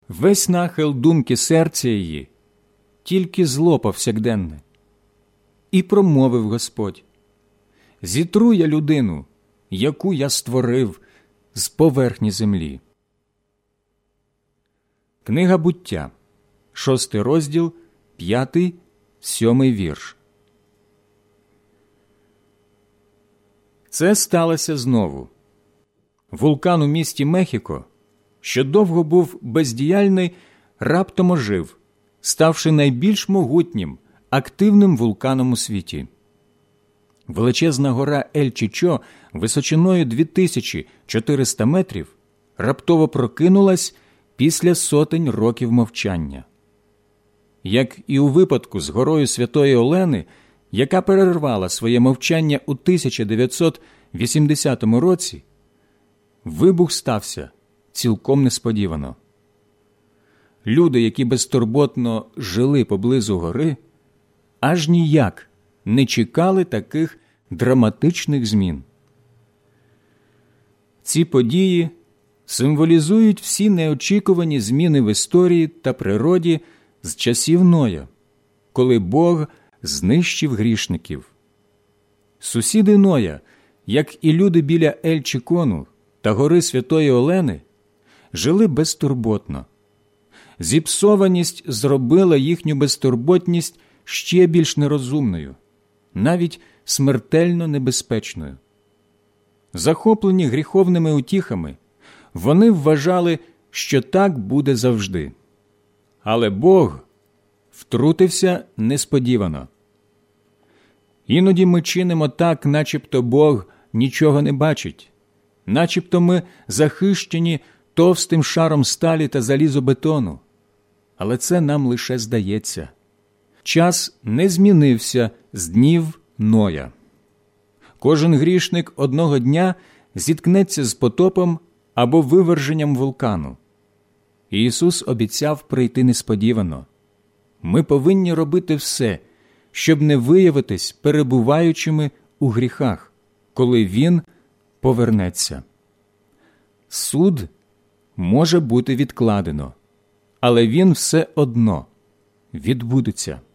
весь нахил думки серця її, тільки зло повсякденне. І промовив Господь: «Зітру я людину, яку я створив з поверхні землі». Книга Буття, 6 розділ, 5-7 вірш. Це сталося знову. Вулкан у місті Мехіко, що довго був бездіяльний, раптом ожив, ставши найбільш могутнім, активним вулканом у світі. Величезна гора Ель-Чічо височиною 2400 метрів раптово прокинулась після сотень років мовчання. Як і у випадку з горою Святої Олени, яка перервала своє мовчання у 1980 році, вибух стався цілком несподівано. Люди, які безтурботно жили поблизу гори, аж ніяк не чекали таких драматичних змін. Ці події символізують всі неочікувані зміни в історії та природі з часів Ноя, коли Бог знищив грішників. Сусіди Ноя, як і люди біля Ель-Чікону та гори Святої Олени, жили безтурботно. Зіпсованість зробила їхню безтурботність ще більш нерозумною, навіть смертельно небезпечною. Захоплені гріховними утіхами, вони вважали, що так буде завжди. Але Бог втрутився несподівано. Іноді ми чинимо так, начебто Бог нічого не бачить, начебто ми захищені товстим шаром сталі та залізобетону. Але це нам лише здається. Час не змінився з днів Ноя. Кожен грішник одного дня зіткнеться з потопом або виверженням вулкану. Ісус обіцяв прийти несподівано. Ми повинні робити все, щоб не виявитись перебуваючими у гріхах, коли Він повернеться. Суд може бути відкладено, але він все одно відбудеться.